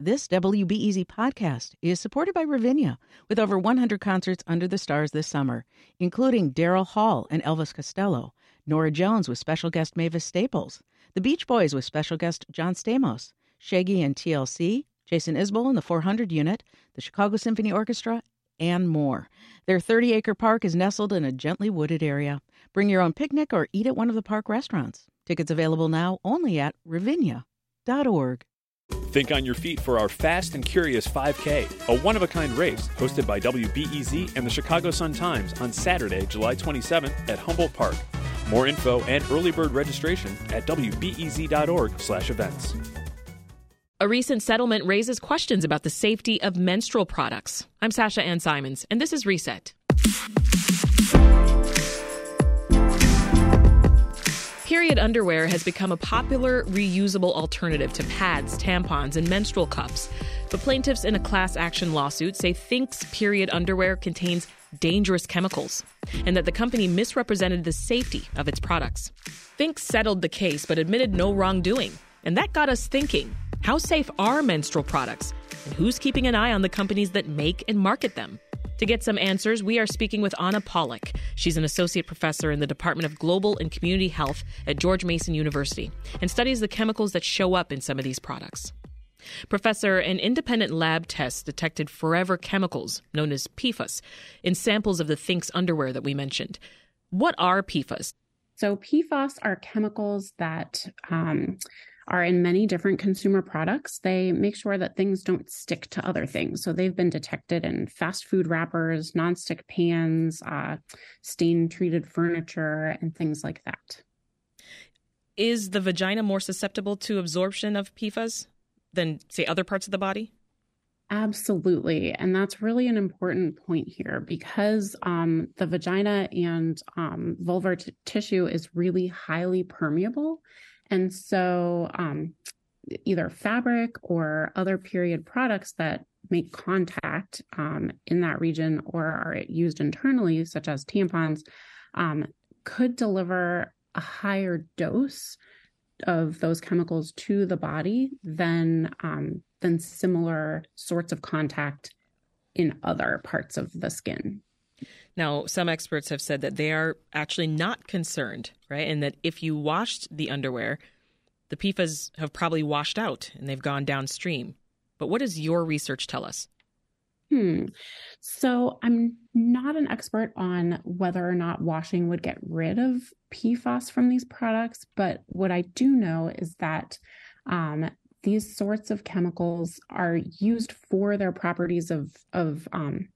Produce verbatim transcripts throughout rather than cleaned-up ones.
This W B E Z podcast is supported by Ravinia, with over one hundred concerts under the stars this summer, including Daryl Hall and Elvis Costello, Norah Jones with special guest Mavis Staples, The Beach Boys with special guest John Stamos, Shaggy and T L C, Jason Isbell and the four hundred Unit, the Chicago Symphony Orchestra, and more. Their thirty-acre park is nestled in a gently wooded area. Bring your own picnic or eat at one of the park restaurants. Tickets available now only at ravinia dot org. Think on your feet for our Fast and Curious five K, a one-of-a-kind race hosted by W B E Z and the Chicago Sun-Times on Saturday, July twenty-seventh at Humboldt Park. More info and early bird registration at w b e z dot org slash events. A recent settlement raises questions about the safety of menstrual products. I'm Sasha Ann Simons, and this is Reset. Period underwear has become a popular, reusable alternative to pads, tampons, and menstrual cups. But plaintiffs in a class action lawsuit say Thinx period underwear contains dangerous chemicals and that the company misrepresented the safety of its products. Thinx settled the case but admitted no wrongdoing. And that got us thinking, how safe are menstrual products? And who's keeping an eye on the companies that make and market them? To get some answers, we are speaking with Anna Pollack. She's an associate professor in the Department of Global and Community Health at George Mason University and studies the chemicals that show up in some of these products. Professor, an independent lab test detected forever chemicals, known as P F A S, in samples of the Thinx underwear that we mentioned. What are P F A S? So P F A S are chemicals that um, are in many different consumer products. They make sure that things don't stick to other things. So they've been detected in fast food wrappers, nonstick pans, uh, stain-treated furniture, and things like that. Is the vagina more susceptible to absorption of P F A S than, say, other parts of the body? Absolutely. And that's really an important point here because um, the vagina and um, vulvar t- tissue is really highly permeable. And so um, either fabric or other period products that make contact um, in that region or are used internally, such as tampons, um, could deliver a higher dose of those chemicals to the body than um, than similar sorts of contact in other parts of the skin. Now, some experts have said that they are actually not concerned, right? And that if you washed the underwear, the P F A S have probably washed out and they've gone downstream. But what does your research tell us? Hmm. So I'm not an expert on whether or not washing would get rid of P F A S from these products, but what I do know is that um, these sorts of chemicals are used for their properties of of um,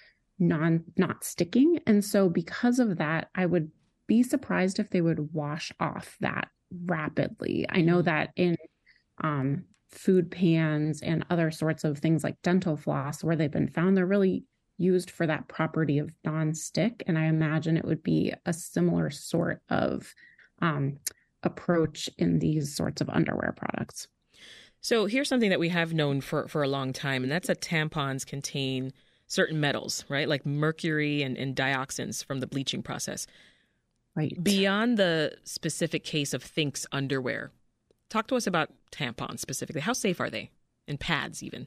non not sticking, and so because of that, I would be surprised if they would wash off that rapidly. I know that in um, food pans and other sorts of things like dental floss, where they've been found, they're really used for that property of non-stick. And I imagine it would be a similar sort of um, approach in these sorts of underwear products. So here's something that we have known for, for a long time, and that's that tampons contain certain metals, right? Like mercury and, and dioxins from the bleaching process. Right. Beyond the specific case of Thinx underwear, talk to us about tampons specifically. How safe are they? And pads even?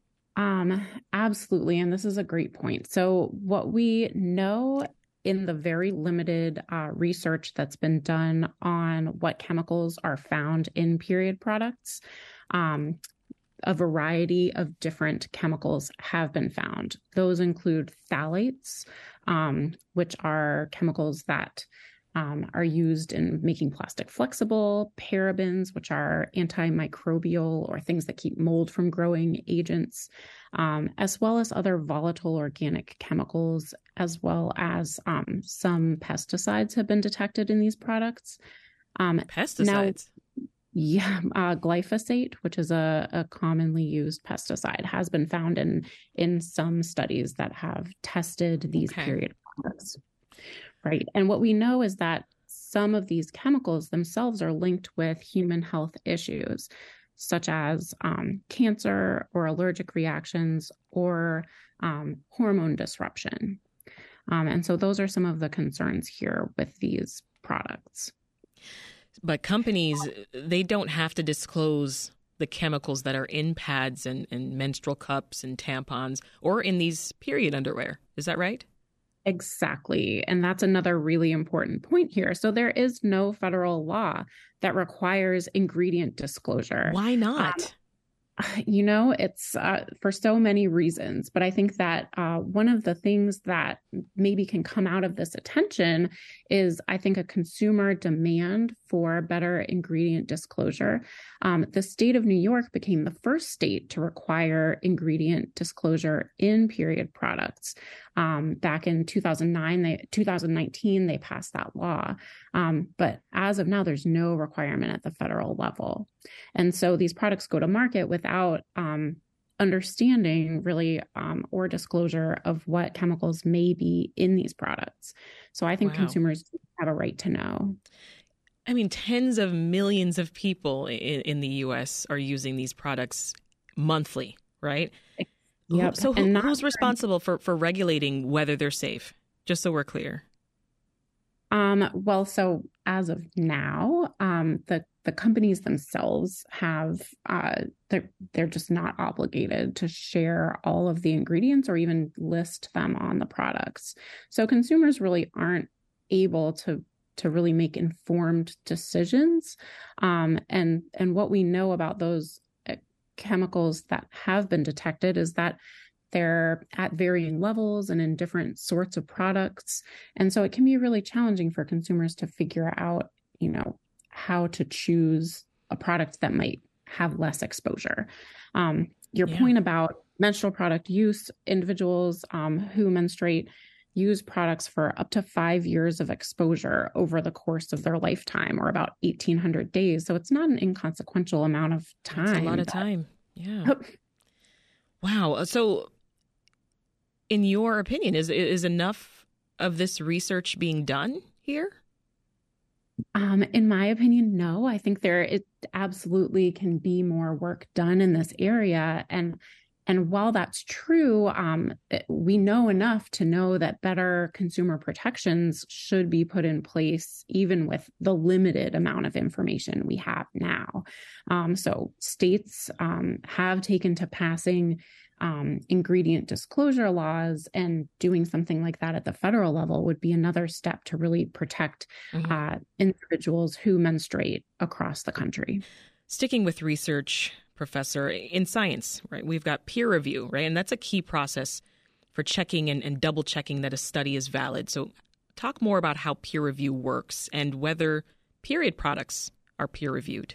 Um, absolutely. And this is a great point. So what we know in the very limited uh, research that's been done on what chemicals are found in period products, um, a variety of different chemicals have been found. Those include phthalates, um, which are chemicals that um, are used in making plastic flexible, parabens, which are antimicrobial or things that keep mold from growing agents, um, as well as other volatile organic chemicals, as well as um, some pesticides have been detected in these products. Um, Pesticides? Now, Yeah, uh, glyphosate, which is a, a commonly used pesticide, has been found in in some studies that have tested these okay. period products. Right. And what we know is that some of these chemicals themselves are linked with human health issues, such as um, cancer or allergic reactions or um, hormone disruption. Um, and so those are some of the concerns here with these products. But companies, they don't have to disclose the chemicals that are in pads and, and menstrual cups and tampons or in these period underwear. Is that right? Exactly. And that's another really important point here. So there is no federal law that requires ingredient disclosure. Why not? Um, You know, it's uh, for so many reasons, but I think that uh, one of the things that maybe can come out of this attention is, I think, a consumer demand for better ingredient disclosure. Um, the state of New York became the first state to require ingredient disclosure in period products. Um, back in two thousand nine, they, two thousand nineteen, they passed that law. Um, but as of now, there's no requirement at the federal level. And so these products go to market without um, understanding really um, or disclosure of what chemicals may be in these products. So I think Wow. consumers have a right to know. I mean, tens of millions of people in, in the U S are using these products monthly, right? Yep. So who, and not- who's responsible for, for regulating whether they're safe? Just so we're clear. Um, well, so as of now, um, the the companies themselves have uh, they're they're just not obligated to share all of the ingredients or even list them on the products. So consumers really aren't able to to really make informed decisions. Um, and and what we know about those chemicals that have been detected is that they're at varying levels and in different sorts of products. And so it can be really challenging for consumers to figure out, you know, how to choose a product that might have less exposure. Um, your Yeah. point about menstrual product use, individuals um, who menstruate use products for up to five years of exposure over the course of their lifetime, or about eighteen hundred days. So it's not an inconsequential amount of time. That's a lot of that- time. Yeah. Wow. So in your opinion, is is enough of this research being done here? Um, in my opinion, no. I think there it absolutely can be more work done in this area. And and while that's true, um, we know enough to know that better consumer protections should be put in place, even with the limited amount of information we have now. Um, so states um, have taken to passing Um, ingredient disclosure laws, and doing something like that at the federal level would be another step to really protect Mhm. uh, individuals who menstruate across the country. Sticking with research, Professor, in science, right? We've got peer review, right? And that's a key process for checking and, and double checking that a study is valid. So talk more about how peer review works and whether period products are peer reviewed.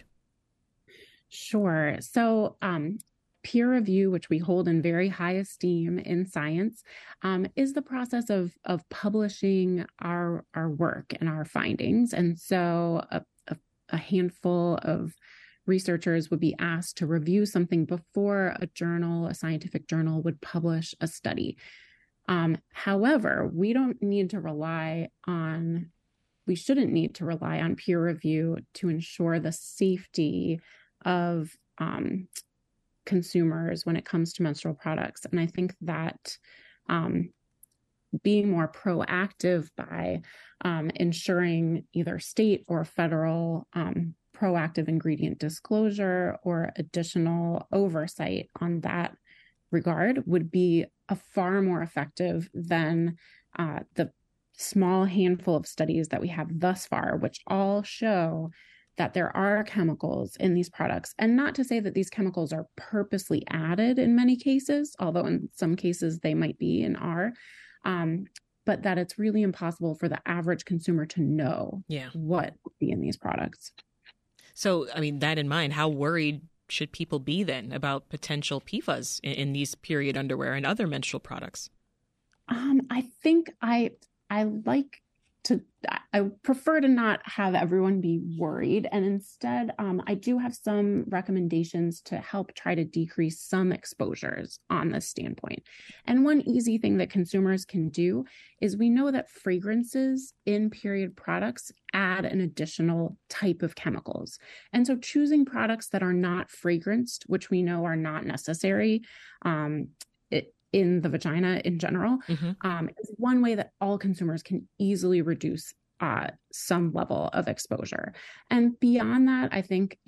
Sure. So, um, peer review, which we hold in very high esteem in science, um, is the process of of publishing our our work and our findings. And so, a, a, a handful of researchers would be asked to review something before a journal, a scientific journal, would publish a study. Um, however, we don't need to rely on, we shouldn't need to rely on peer review to ensure the safety of um, consumers when it comes to menstrual products. And I think that um, being more proactive by um, ensuring either state or federal um, proactive ingredient disclosure or additional oversight on that regard would be a far more effective than uh, the small handful of studies that we have thus far, which all show that there are chemicals in these products. And not to say that these chemicals are purposely added in many cases, although in some cases they might be and are, um, but that it's really impossible for the average consumer to know Yeah. what would be in these products. So, I mean, that in mind, how worried should people be then about potential P F A S in, in these period underwear and other menstrual products? Um, I think I I like to, I prefer to not have everyone be worried. And instead, um, I do have some recommendations to help try to decrease some exposures on this standpoint. And one easy thing that consumers can do is, we know that fragrances in period products add an additional type of chemicals. And so choosing products that are not fragranced, which we know are not necessary, um, it, in the vagina in general, Mm-hmm. um, is one way that all consumers can easily reduce uh, some level of exposure. And beyond that, I think in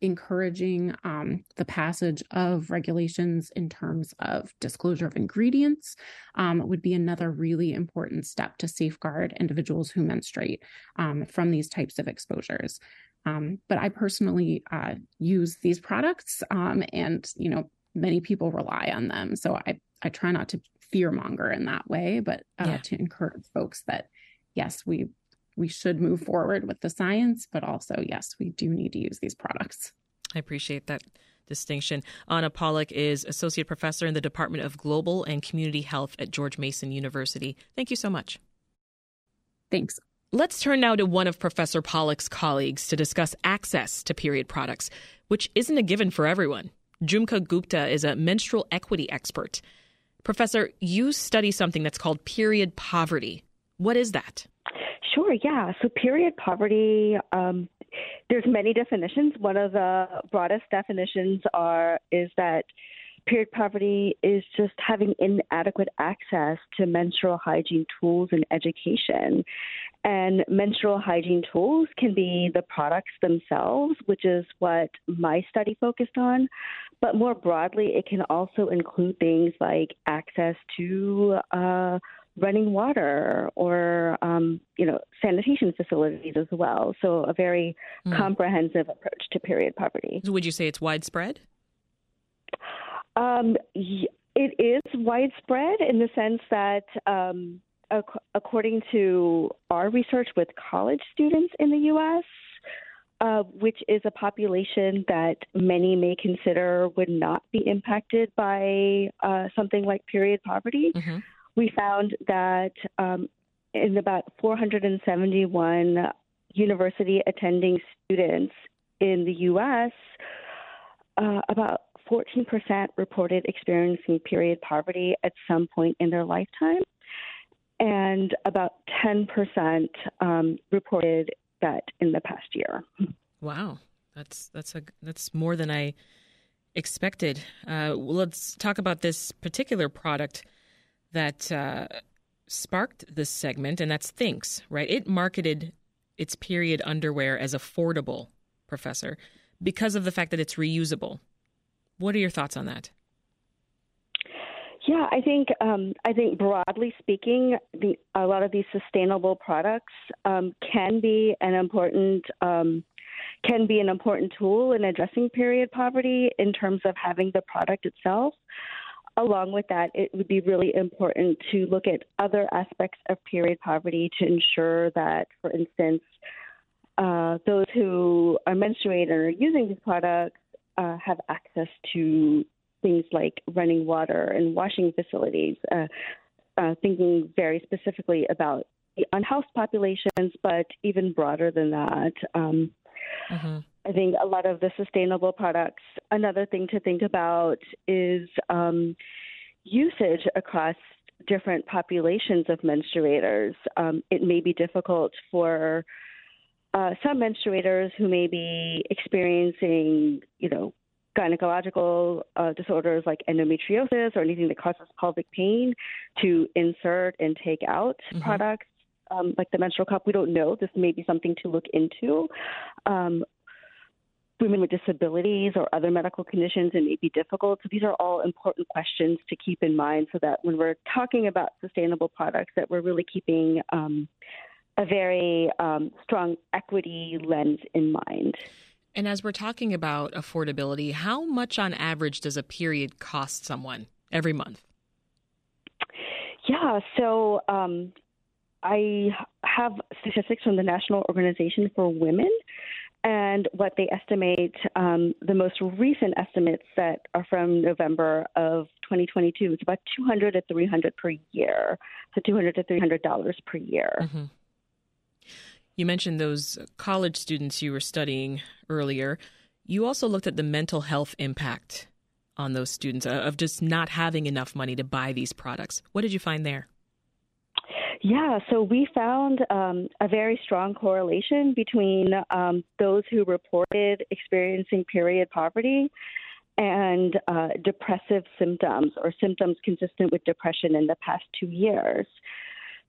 encouraging um, the passage of regulations in terms of disclosure of ingredients um, would be another really important step to safeguard individuals who menstruate um, from these types of exposures. Um, but I personally uh, use these products um, and, you know, many people rely on them. So I, I try not to fearmonger in that way, but uh, yeah. to encourage folks that, yes, we we should move forward with the science, but also, yes, we do need to use these products. I appreciate that distinction. Anna Pollack is Associate Professor in the Department of Global and Community Health at George Mason University. Thank you so much. Thanks. Let's turn now to one of Professor Pollack's colleagues to discuss access to period products, which isn't a given for everyone. Jhumka Gupta is a menstrual equity expert. Professor, you study something that's called period poverty. What is that? Sure, yeah. So period poverty, um, there's many definitions. One of the broadest definitions are is that period poverty is just having inadequate access to menstrual hygiene tools and education. And menstrual hygiene tools can be the products themselves, which is what my study focused on. But more broadly, it can also include things like access to uh, running water or, um, you know, sanitation facilities as well. So a very mm. comprehensive approach to period poverty. So would you say it's widespread? Um, it is widespread in the sense that, um, ac- according to our research with college students in the U S, uh, which is a population that many may consider would not be impacted by uh, something like period poverty, mm-hmm. we found that um, in about four hundred seventy-one university attending students in the U S, uh, about fourteen percent reported experiencing period poverty at some point in their lifetime, and about ten percent um, reported that in the past year. Wow, that's that's a that's more than I expected. Uh, well, let's talk about this particular product that uh, sparked this segment, and that's Thinx, right? It marketed its period underwear as affordable, Professor, because of the fact that it's reusable. What are your thoughts on that? Yeah, I think um, I think broadly speaking, the, a lot of these sustainable products um, can be an important um, can be an important tool in addressing period poverty in terms of having the product itself. Along with that, it would be really important to look at other aspects of period poverty to ensure that, for instance, uh, those who are menstruating or are using these products uh, have access to things like running water and washing facilities, uh, uh, thinking very specifically about the unhoused populations, but even broader than that. Um, mm-hmm. I think a lot of the sustainable products, another thing to think about is um, usage across different populations of menstruators. Um, it may be difficult for uh, some menstruators who may be experiencing, you know, gynecological uh, disorders like endometriosis or anything that causes pelvic pain to insert and take out mm-hmm. products um, like the menstrual cup. We don't know. This may be something to look into. Um, women with disabilities or other medical conditions, it may be difficult. So these are all important questions to keep in mind so that when we're talking about sustainable products, that we're really keeping um, a very um, strong equity lens in mind. And as we're talking about affordability, how much on average does a period cost someone every month? Yeah, so um, I have statistics from the National Organization for Women, and what they estimate, um, the most recent estimates that are from November of twenty twenty-two, it's about two hundred to three hundred per year, so two hundred to three hundred dollars per year. Mm-hmm. You mentioned those college students you were studying earlier. You also looked at the mental health impact on those students of just not having enough money to buy these products. What did you find there? Yeah, so we found um, a very strong correlation between um, those who reported experiencing period poverty and uh, depressive symptoms or symptoms consistent with depression in the past two years.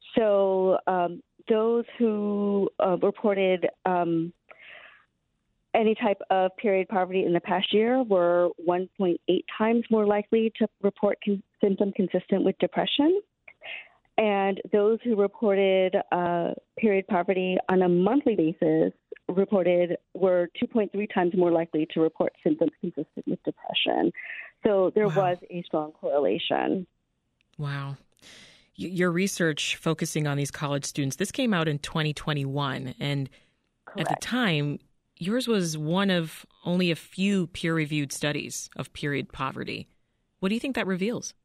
So um, those who uh, reported um, any type of period poverty in the past year were one point eight times more likely to report con- symptoms consistent with depression. And those who reported uh, period poverty on a monthly basis reported were two point three times more likely to report symptoms consistent with depression. So there wow. was a strong correlation. Wow. Your research focusing on these college students, this came out in twenty twenty-one. And Correct. At the time, yours was one of only a few peer-reviewed studies of period poverty. What do you think that reveals?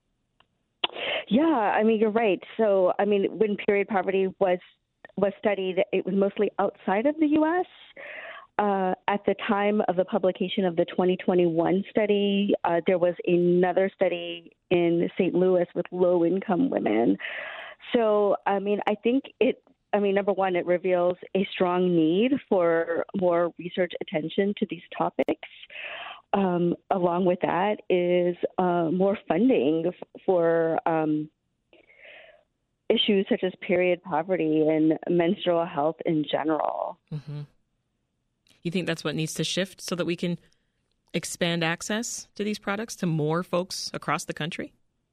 Yeah, I mean, you're right. So, I mean, when period poverty was was studied, it was mostly outside of the U S. Uh, at the time of the publication of the twenty twenty-one study, uh, there was another study in Saint Louis with low-income women. So, I mean, I think it, I mean, number one, it reveals a strong need for more research attention to these topics. Um, along with that is uh, more funding f- for um, issues such as period poverty and menstrual health in general. Mm-hmm. You think that's what needs to shift so that we can expand access to these products to more folks across the country?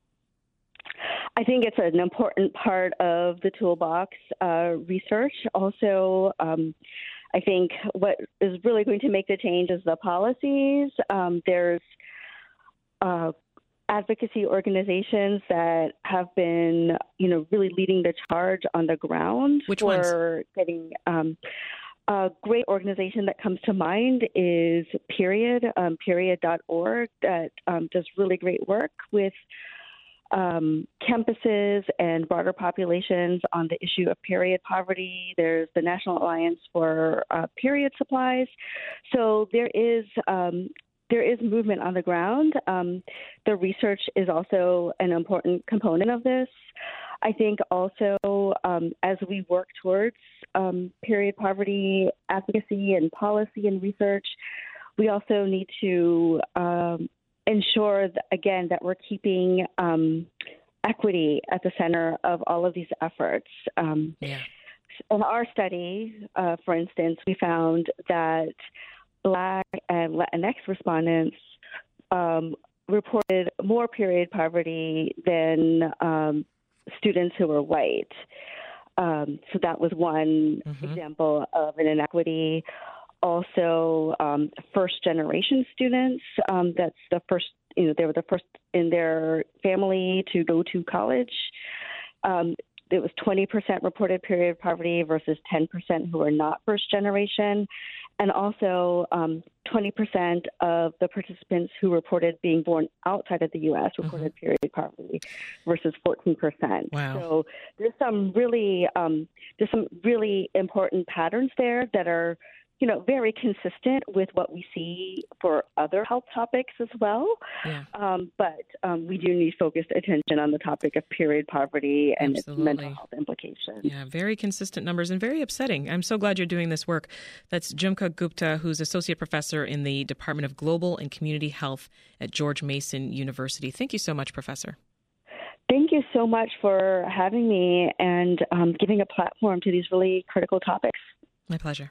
I think it's an important part of the toolbox uh, research. Also, um, I think what is really going to make the change is the policies. Um, there's uh, advocacy organizations that have been, you know, really leading the charge on the ground. Which for ones? Getting um, a great organization that comes to mind is Period, um, period dot org, that um, does really great work with Um, campuses and broader populations on the issue of period poverty. There's the National Alliance for uh, Period Supplies. So there is um, there is movement on the ground. Um, the research is also an important component of this. I think also um, as we work towards um, period poverty advocacy and policy and research, we also need to um, ensure, that, again, that we're keeping um, equity at the center of all of these efforts. Um, yeah. In our study, uh, for instance, we found that Black and Latinx respondents um, reported more period poverty than um, students who were white. Um, so that was one mm-hmm. example of an inequity. Also, um, first-generation students, um, that's the first, you know, they were the first in their family to go to college. Um, it was twenty percent reported period poverty versus ten percent who were not first-generation. And also, um, twenty percent of the participants who reported being born outside of the U S reported mm-hmm. period poverty versus fourteen percent. Wow. So there's some really, um, there's some really important patterns there that are, you know, very consistent with what we see for other health topics as well. Yeah. Um, but um, we do need focused attention on the topic of period poverty and Absolutely. its mental health implications. Yeah, very consistent numbers and very upsetting. I'm so glad you're doing this work. That's Jhumka Gupta, who's Associate Professor in the Department of Global and Community Health at George Mason University. Thank you so much, Professor. Thank you so much for having me and um, giving a platform to these really critical topics. My pleasure.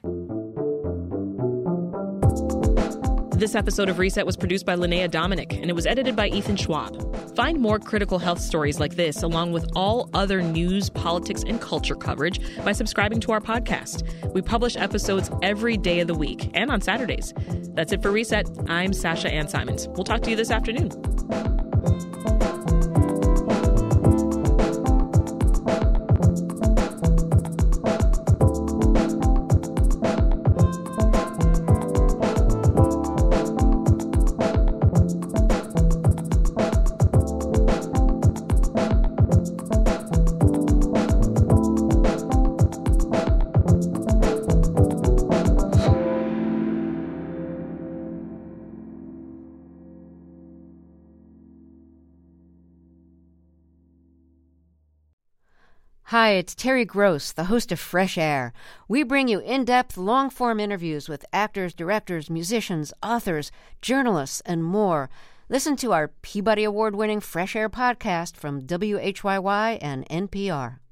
This episode of Reset was produced by Linnea Dominic, and it was edited by Ethan Schwab. Find more critical health stories like this, along with all other news, politics, and culture coverage by subscribing to our podcast. We publish episodes every day of the week and on Saturdays. That's it for Reset. I'm Sasha Ann Simons. We'll talk to you this afternoon. Hi, it's Terry Gross, the host of Fresh Air. We bring you in-depth, long-form interviews with actors, directors, musicians, authors, journalists, and more. Listen to our Peabody Award-winning Fresh Air podcast from W H Y Y and N P R.